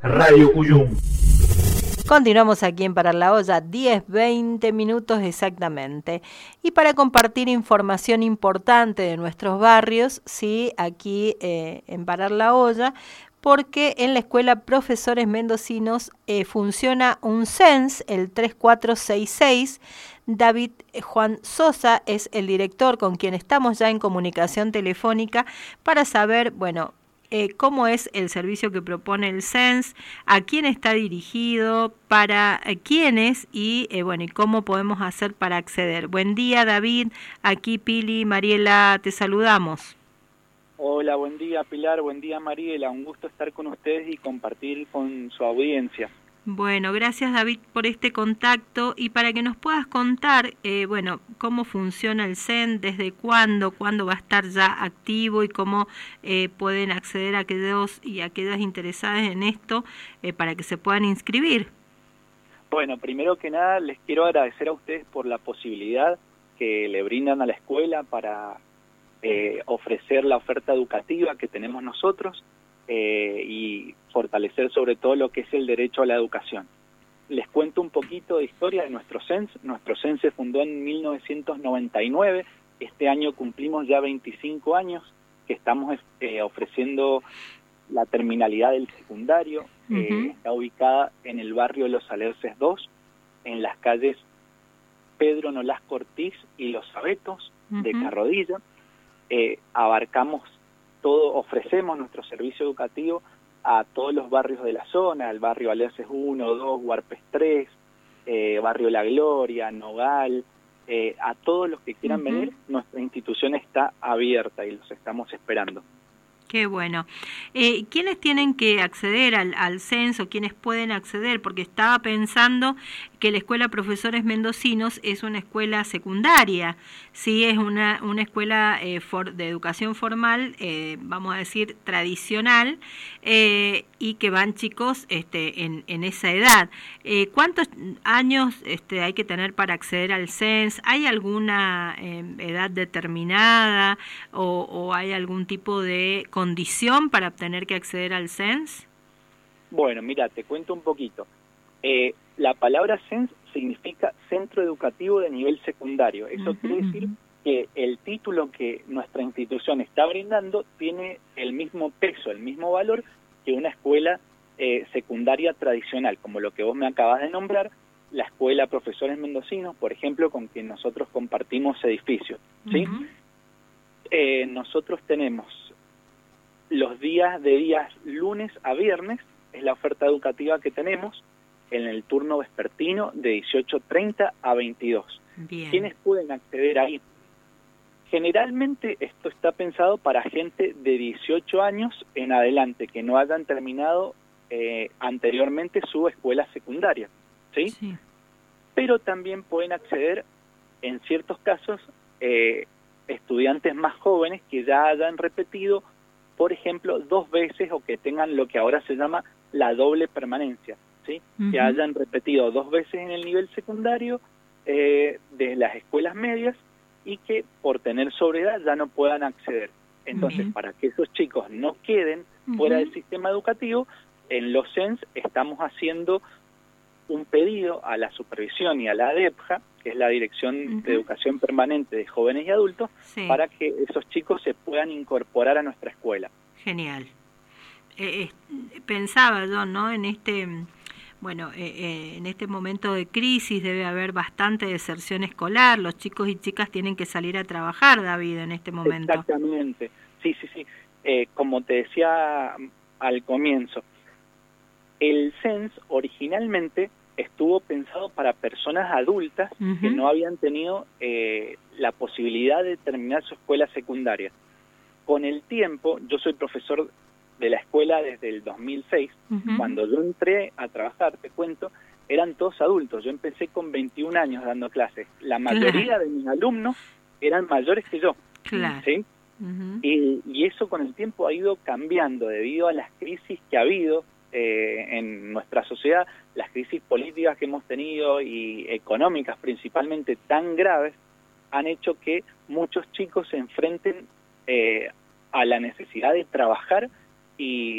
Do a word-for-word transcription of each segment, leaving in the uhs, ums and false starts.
Radio Cuyum. Continuamos aquí en Parar la Olla, diez, veinte minutos exactamente. Y para compartir información importante de nuestros barrios, sí, aquí eh, en Parar la Olla, porque en la Escuela Profesores Mendocinos eh, funciona un C E N S, el tres cuatro seis seis. David Juan Sosa es el director con quien estamos ya en comunicación telefónica para saber, bueno, Eh, cómo es el servicio que propone el C E N S, a quién está dirigido, para eh, quiénes y eh, bueno y cómo podemos hacer para acceder. Buen día, David. Aquí Pili, Mariela, te saludamos. Hola, buen día, Pilar. Buen día, Mariela. Un gusto estar con ustedes y compartir con su audiencia. Bueno, gracias, David, por este contacto y para que nos puedas contar, eh, bueno, cómo funciona el C E N S, desde cuándo, cuándo va a estar ya activo y cómo eh, pueden acceder a aquellos y aquellas interesadas en esto eh, para que se puedan inscribir. Bueno, primero que nada, les quiero agradecer a ustedes por la posibilidad que le brindan a la escuela para eh, ofrecer la oferta educativa que tenemos nosotros. Eh, y fortalecer sobre todo lo que es el derecho a la educación. Les cuento un poquito de historia de nuestro C E N S. Nuestro C E N S se fundó en mil novecientos noventa y nueve, este año cumplimos ya veinticinco años que estamos eh, ofreciendo la terminalidad del secundario. Uh-huh. eh, está ubicada en el barrio Los Alerces dos, en las calles Pedro Nolasco Ortiz y Los Abetos, uh-huh, de Carrodilla. Eh, abarcamos todo, ofrecemos nuestro servicio educativo a todos los barrios de la zona, el barrio Alerces uno, dos, Huarpes tres, eh, barrio La Gloria, Nogal, eh, a todos los que quieran uh-huh. venir, nuestra institución está abierta y los estamos esperando. Qué bueno. Eh, ¿Quiénes tienen que acceder al, al C E N S o quiénes pueden acceder? Porque estaba pensando que la Escuela Profesores Mendocinos es una escuela secundaria, sí, es una, una escuela eh, for, de educación formal, eh, vamos a decir tradicional, eh, y que van chicos este, en, en esa edad. Eh, ¿Cuántos años este, hay que tener para acceder al C E N S? ¿Hay alguna eh, edad determinada o, o hay algún tipo de condición para tener que acceder al C E N S? Bueno, mira, te cuento un poquito. Eh, la palabra C E N S significa Centro Educativo de Nivel Secundario. Eso uh-huh. quiere decir que el título que nuestra institución está brindando tiene el mismo peso, el mismo valor que una escuela eh, secundaria tradicional, como lo que vos me acabas de nombrar, la Escuela Profesores Mendocinos, por ejemplo, con quien nosotros compartimos edificio, ¿sí? Uh-huh. Eh, nosotros tenemos los días de días lunes a viernes, es la oferta educativa que tenemos, en el turno vespertino de dieciocho treinta a veintidós. Bien. ¿Quiénes pueden acceder ahí? Generalmente esto está pensado para gente de dieciocho años en adelante, que no hayan terminado eh, anteriormente su escuela secundaria, ¿sí? Sí. Pero también pueden acceder, en ciertos casos, eh, estudiantes más jóvenes que ya hayan repetido, por ejemplo, dos veces o que tengan lo que ahora se llama la doble permanencia, ¿sí? Uh-huh. Que hayan repetido dos veces en el nivel secundario eh, de las escuelas medias y que por tener sobredad ya no puedan acceder. Entonces, uh-huh. para que esos chicos no queden uh-huh. fuera del sistema educativo, en los C E N S estamos haciendo un pedido a la supervisión y a la ADEPJA, que es la Dirección uh-huh. de Educación Permanente de Jóvenes y Adultos, sí. para que esos chicos se puedan incorporar a nuestra escuela. Genial. Eh, eh, pensaba yo, ¿no? En este, bueno, eh, eh, en este momento de crisis debe haber bastante deserción escolar. Los chicos y chicas tienen que salir a trabajar, David, en este momento. Exactamente. Sí, sí, sí. Eh, como te decía al comienzo, el C E N S originalmente estuvo pensado para personas adultas uh-huh. que no habían tenido eh, la posibilidad de terminar su escuela secundaria. Con el tiempo, yo soy profesor de la escuela desde el dos mil seis, uh-huh. cuando yo entré a trabajar, te cuento, eran todos adultos. Yo empecé con veintiún años dando clases. La mayoría claro. de mis alumnos eran mayores que yo. Claro. ¿Sí? Uh-huh. y, y eso con el tiempo ha ido cambiando debido a las crisis que ha habido eh, en nuestra sociedad, las crisis políticas que hemos tenido y económicas principalmente tan graves, han hecho que muchos chicos se enfrenten eh, a la necesidad de trabajar y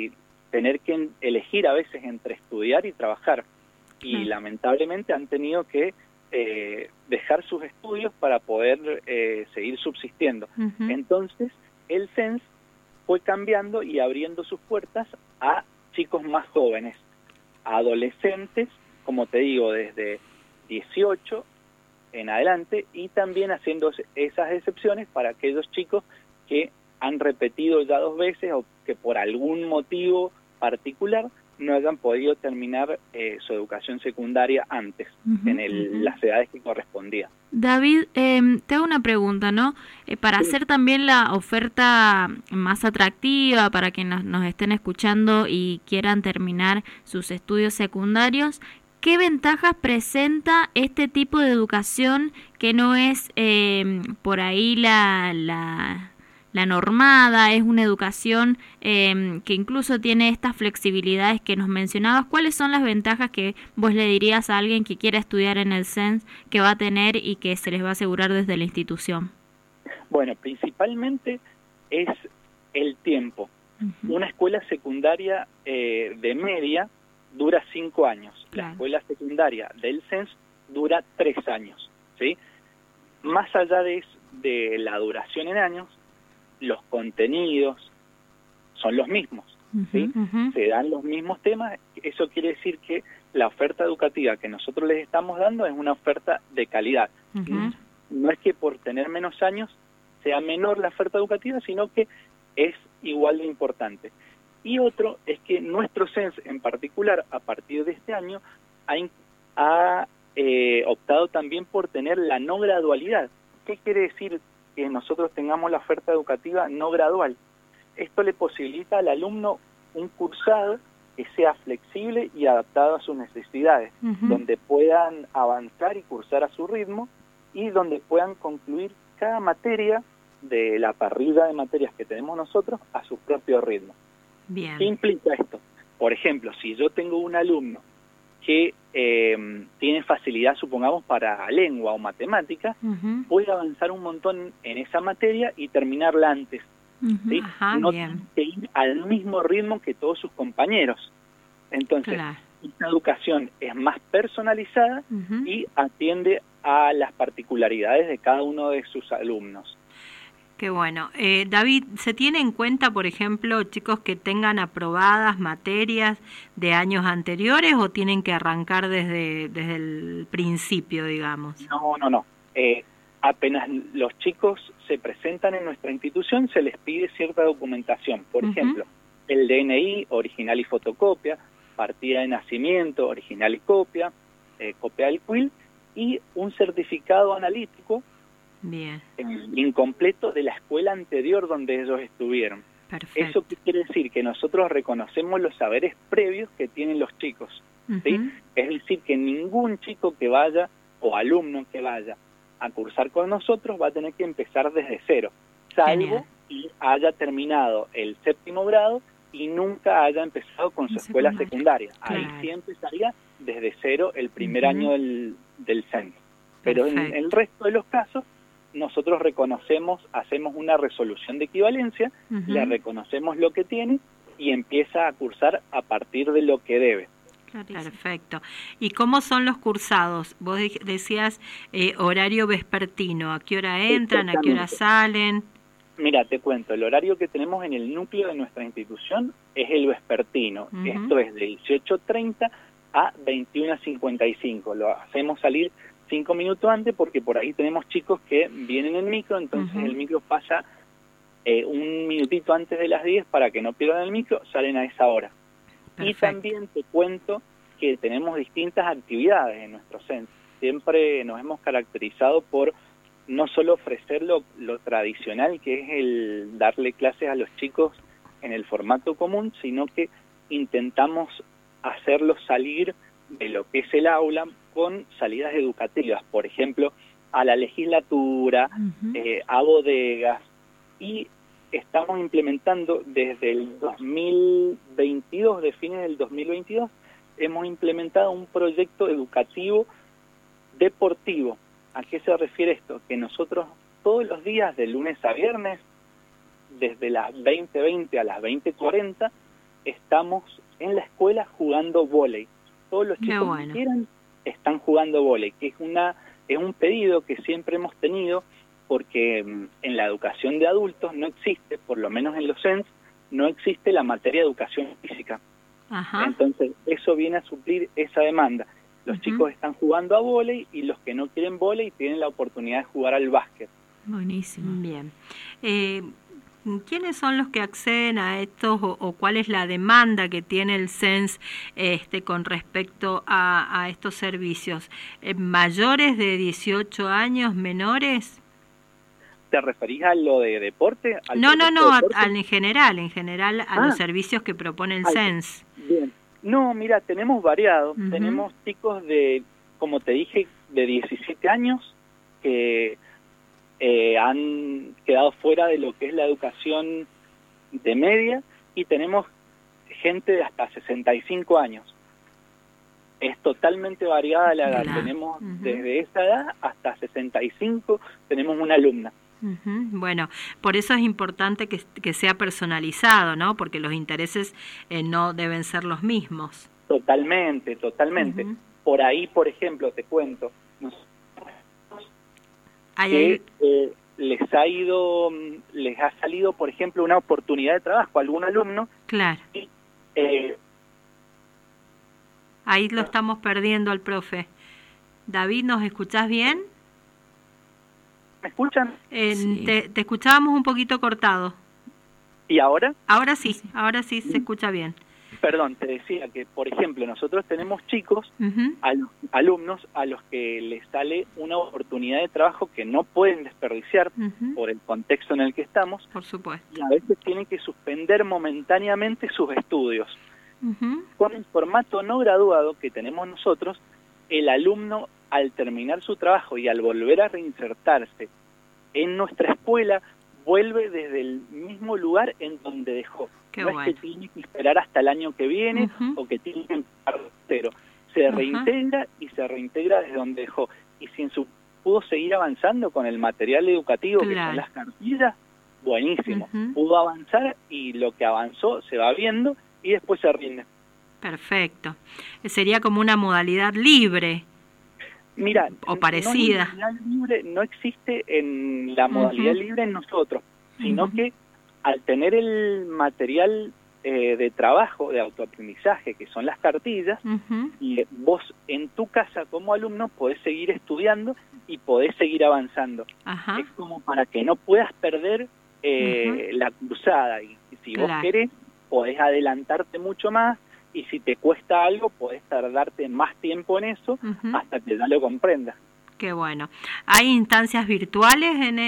tener que elegir a veces entre estudiar y trabajar. Y Sí. lamentablemente han tenido que eh, dejar sus estudios para poder eh, seguir subsistiendo. Ujú. Entonces, el C E N S fue cambiando y abriendo sus puertas a chicos más jóvenes, a adolescentes, como te digo, desde dieciocho en adelante, y también haciendo esas excepciones para aquellos chicos que han repetido ya dos veces o que por algún motivo particular no hayan podido terminar eh, su educación secundaria antes, Uh-huh, en el, uh-huh. las edades que correspondían. David, eh, te hago una pregunta, ¿no? Eh, para Sí. hacer también la oferta más atractiva para quienes nos, nos estén escuchando y quieran terminar sus estudios secundarios, ¿qué ventajas presenta este tipo de educación que no es eh, por ahí la... la La normada, es una educación eh, que incluso tiene estas flexibilidades que nos mencionabas? ¿Cuáles son las ventajas que vos le dirías a alguien que quiera estudiar en el C E N S que va a tener y que se les va a asegurar desde la institución? Bueno, principalmente es el tiempo. Uh-huh. Una escuela secundaria eh, de media dura cinco años. Claro. La escuela secundaria del C E N S dura tres años, ¿sí? Más allá de, de la duración en años, los contenidos son los mismos, ¿sí? Uh-huh. Se dan los mismos temas. Eso quiere decir que la oferta educativa que nosotros les estamos dando es una oferta de calidad. Uh-huh. No es que por tener menos años sea menor la oferta educativa, sino que es igual de importante. Y otro es que nuestro C E N S en particular, a partir de este año, ha, ha eh, optado también por tener la no gradualidad. ¿Qué quiere decir que nosotros tengamos la oferta educativa no gradual? Esto le posibilita al alumno un cursado que sea flexible y adaptado a sus necesidades, Uh-huh. donde puedan avanzar y cursar a su ritmo y donde puedan concluir cada materia de la parrilla de materias que tenemos nosotros a su propio ritmo. Bien. ¿Qué implica esto? Por ejemplo, si yo tengo un alumno que eh, tiene facilidad, supongamos, para lengua o matemática, Uh-huh. puede avanzar un montón en esa materia y terminarla antes, Uh-huh. ¿sí? Ajá, No bien. tiene que ir al mismo ritmo que todos sus compañeros. Entonces, Claro. esta educación es más personalizada Ujú. y atiende a las particularidades de cada uno de sus alumnos. Qué bueno. Eh, David, ¿se tiene en cuenta, por ejemplo, chicos que tengan aprobadas materias de años anteriores o tienen que arrancar desde, desde el principio, digamos? No, no, no. Eh, apenas los chicos se presentan en nuestra institución, se les pide cierta documentación. Por Ujú. ejemplo, el D N I, original y fotocopia, partida de nacimiento, original y copia, eh, copia del Q I L, y un certificado analítico Bien, eh, incompleto de la escuela anterior donde ellos estuvieron. perfecto. ¿Eso qué quiere decir? Que nosotros reconocemos los saberes previos que tienen los chicos, ¿sí? Ujú. Es decir, que ningún chico que vaya o alumno que vaya a cursar con nosotros va a tener que empezar desde cero, Genial. salvo que haya terminado el séptimo grado y nunca haya empezado con su En escuela secundaria. secundaria. Ahí Claro. sí empezaría desde cero el primer Ujú. año del, del C E N S. Pero en Perfecto. el resto de los casos, nosotros reconocemos, hacemos una resolución de equivalencia, Ujú. le reconocemos lo que tiene y empieza a cursar a partir de lo que debe. Clarísimo. Perfecto. ¿Y cómo son los cursados? Vos de- decías eh, horario vespertino. ¿A qué hora entran? ¿A qué hora Exactamente. salen? Mira, te cuento, el horario que tenemos en el núcleo de nuestra institución es el vespertino. Ujú. Esto es de dieciocho treinta a veintiuno cincuenta y cinco. Lo hacemos salir cinco minutos antes porque por ahí tenemos chicos que vienen en micro, entonces Ujú. el micro pasa eh, un minutito antes de las diez para que no pierdan el micro, salen a esa hora. Y Perfecto. también te cuento que tenemos distintas actividades en nuestro C E N S. Siempre nos hemos caracterizado por no solo ofrecer lo, lo tradicional, que es el darle clases a los chicos en el formato común, sino que intentamos hacerlos salir de lo que es el aula con salidas educativas, por ejemplo, a la legislatura, Uh-huh. eh, a bodegas, y estamos implementando desde el dos mil veintidós, de fines del dos mil veintidós, hemos implementado un proyecto educativo deportivo. ¿A qué se refiere esto? Que nosotros todos los días, de lunes a viernes, desde las veinte veinte a las veinte cuarenta, estamos en la escuela jugando vóley. Todos los chicos bueno. que quieran están jugando vóley, que es una es un pedido que siempre hemos tenido, porque en la educación de adultos no existe, por lo menos en los C E N S, no existe la materia de educación física. Ajá. Entonces, eso viene a suplir esa demanda. Los uh-huh. chicos están jugando a vóley y los que no quieren vóley tienen la oportunidad de jugar al básquet. Buenísimo. Bien. Eh, ¿Quiénes son los que acceden a estos o, o cuál es la demanda que tiene el C E N S este, con respecto a, a estos servicios? Eh, ¿Mayores de dieciocho años, menores? ¿Te referís a lo de deporte? ¿Al no, no, no, deporte? A, a, en general, en general a ah, los servicios que propone el C E N S. Bien. No, mira, tenemos variado. Uh-huh. Tenemos chicos de, como te dije, de diecisiete años que eh, han quedado fuera de lo que es la educación de media, y tenemos gente de hasta sesenta y cinco años. Es totalmente variada la edad. Claro. Tenemos uh-huh. desde esa edad hasta sesenta y cinco, tenemos una alumna. Uh-huh. Bueno, por eso es importante que, que sea personalizado, ¿no? Porque los intereses eh, no deben ser los mismos. Totalmente, totalmente. Uh-huh. Por ahí, por ejemplo, te cuento, que eh, les ha ido, les ha salido, por ejemplo, una oportunidad de trabajo a algún alumno. Claro. Y, eh, ahí lo estamos perdiendo al profe. David, ¿nos escuchás bien? ¿Me escuchan? Eh, sí. te, te escuchábamos un poquito cortado. ¿Y ahora? Ahora sí, ahora sí se escucha bien. Perdón, te decía que, por ejemplo, nosotros tenemos chicos, uh-huh. al, alumnos, a los que les sale una oportunidad de trabajo que no pueden desperdiciar uh-huh. por el contexto en el que estamos. Por supuesto. Y a veces tienen que suspender momentáneamente sus estudios. Uh-huh. Con el formato no graduado que tenemos nosotros, el alumno, al terminar su trabajo y al volver a reinsertarse en nuestra escuela, vuelve desde el mismo lugar en donde dejó. Qué no bueno. es que tiene que esperar hasta el año que viene uh-huh. o que tiene que empezar cero. Se uh-huh. reintegra y se reintegra desde donde dejó. Y si en su pudo seguir avanzando con el material educativo, claro. que son las cartillas, buenísimo. Uh-huh. Pudo avanzar y lo que avanzó se va viendo y después se rinde. Perfecto. Sería como una modalidad libre. Mira, o parecida. No, libre, no existe en la modalidad uh-huh. libre en nosotros, sino uh-huh. que al tener el material eh, de trabajo, de autoaprendizaje, que son las cartillas, uh-huh. y vos en tu casa como alumno podés seguir estudiando y podés seguir avanzando. Uh-huh. Es como para que no puedas perder eh, uh-huh. la cursada, y si claro. vos querés, podés adelantarte mucho más, y si te cuesta algo, podés tardarte más tiempo en eso uh-huh. hasta que ya lo comprendas. Qué bueno. ¿Hay instancias virtuales en,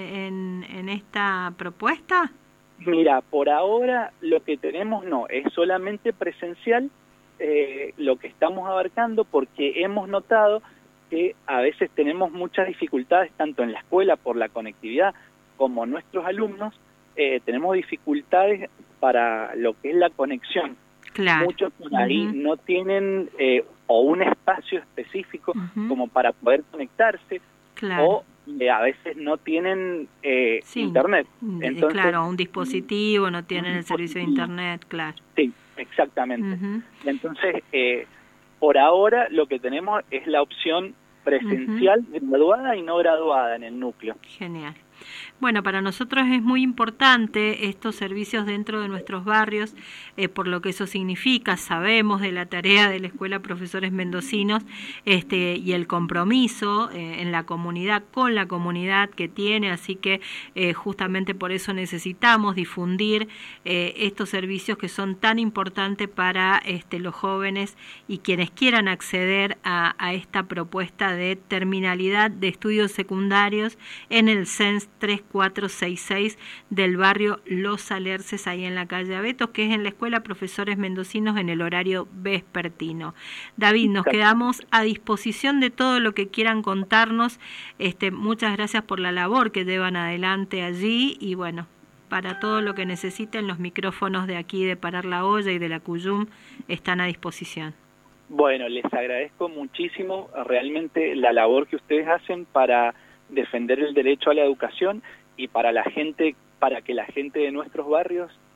en, en esta propuesta? Mira, por ahora lo que tenemos no, es solamente presencial eh, lo que estamos abarcando, porque hemos notado que a veces tenemos muchas dificultades, tanto en la escuela por la conectividad, como nuestros alumnos, eh, tenemos dificultades para lo que es la conexión. Claro. Muchos por ahí uh-huh. no tienen eh, o un espacio específico uh-huh. como para poder conectarse, claro. o eh, a veces no tienen eh, sí. internet. Entonces, claro, un dispositivo, no tienen el servicio de internet, claro. Sí, exactamente. Uh-huh. Entonces, eh, por ahora lo que tenemos es la opción presencial, uh-huh. graduada y no graduada en el núcleo. Genial. Bueno, para nosotros es muy importante estos servicios dentro de nuestros barrios, eh, por lo que eso significa. Sabemos de la tarea de la Escuela Profesores Mendocinos este, y el compromiso eh, en la comunidad, con la comunidad que tiene, así que eh, justamente por eso necesitamos difundir eh, estos servicios que son tan importantes para este, los jóvenes y quienes quieran acceder a, a esta propuesta de terminalidad de estudios secundarios en el C E N S tres cuatro seis seis del barrio Los Alerces, ahí en la calle Abetos, que es en la Escuela Profesores Mendocinos en el horario vespertino. David, nos quedamos a disposición de todo lo que quieran contarnos. Este, muchas gracias por la labor que llevan adelante allí y bueno, para todo lo que necesiten, los micrófonos de aquí de Parar la Olla y de la Cuyum están a disposición. Bueno, les agradezco muchísimo realmente la labor que ustedes hacen para defender el derecho a la educación y para la gente, para que la gente de nuestros barrios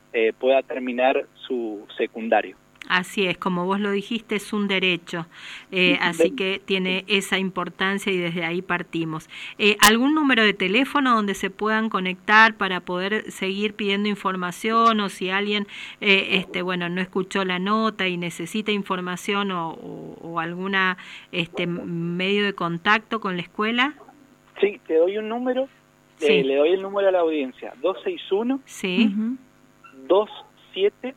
eh, pueda terminar su secundario. Así es, como vos lo dijiste, es un derecho, eh, así que tiene esa importancia y desde ahí partimos. Eh, ¿Algún número de teléfono donde se puedan conectar para poder seguir pidiendo información, o si alguien eh, este, bueno, no escuchó la nota y necesita información o, o, o alguna este, medio de contacto con la escuela? Sí, te doy un número, sí. eh, le doy el número a la audiencia, dos seis uno, sí. dos siete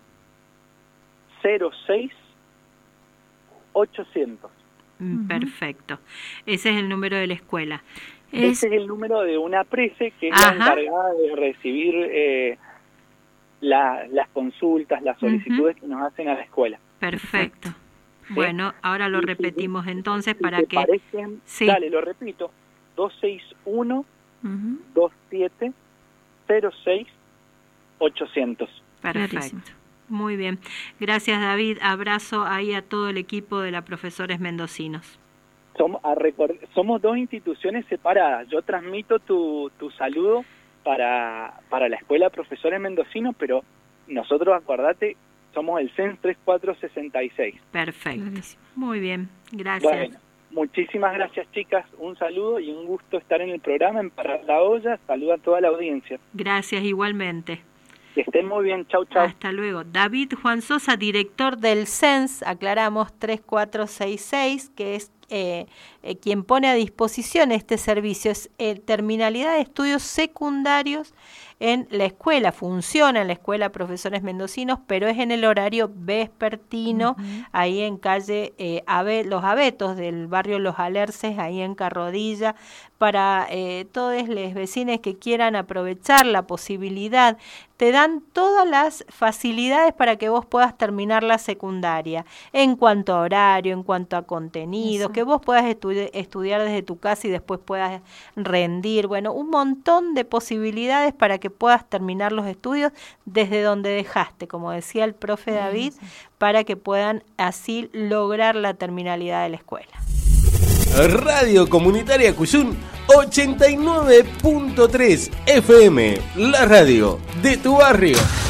cero seis ochocientos. Perfecto. Ese es el número de la escuela. Ese es, es el número de una prese que es Ajá. la encargada de recibir eh, la, las consultas, las solicitudes uh-huh. que nos hacen a la escuela. Perfecto. ¿Sí? Bueno, ahora lo repetimos entonces para si que... Parecen, sí. Dale, lo repito. dos seis uno, dos siete cero seis ochocientos. Perfecto. Muy bien. Gracias, David. Abrazo ahí a todo el equipo de la Profesores Mendocinos. Somos, a record- somos dos instituciones separadas. Yo transmito tu, tu saludo para, para la Escuela de Profesores Mendocinos, pero nosotros, acordate, somos el C E N S tres cuatro seis seis. Perfecto. Muy bien. Gracias. Bueno, muchísimas gracias, chicas. Un saludo y un gusto estar en el programa en Parar la Olla. Saludo a toda la audiencia. Gracias, igualmente. Que estén muy bien, chau, chau. Hasta luego. David Juan Sosa, director del C E N S, aclaramos, tres cuatro seis seis, que es eh, eh, quien pone a disposición este servicio. Es eh, terminalidad de estudios secundarios en la escuela, funciona en la Escuela Profesores Mendocinos, pero es en el horario vespertino, uh-huh. ahí en calle eh, Ave, Los Abetos del barrio Los Alerces, ahí en Carrodilla, para eh, todos los vecinos que quieran aprovechar la posibilidad. Te dan todas las facilidades para que vos puedas terminar la secundaria, en cuanto a horario, en cuanto a contenido, Eso. que vos puedas estu- estudiar desde tu casa y después puedas rendir, bueno, un montón de posibilidades para que puedas terminar los estudios desde donde dejaste, como decía el profe David, sí, sí. para que puedan así lograr la terminalidad de la escuela. Radio Comunitaria Cuyún ochenta y nueve punto tres F M, la radio de tu barrio.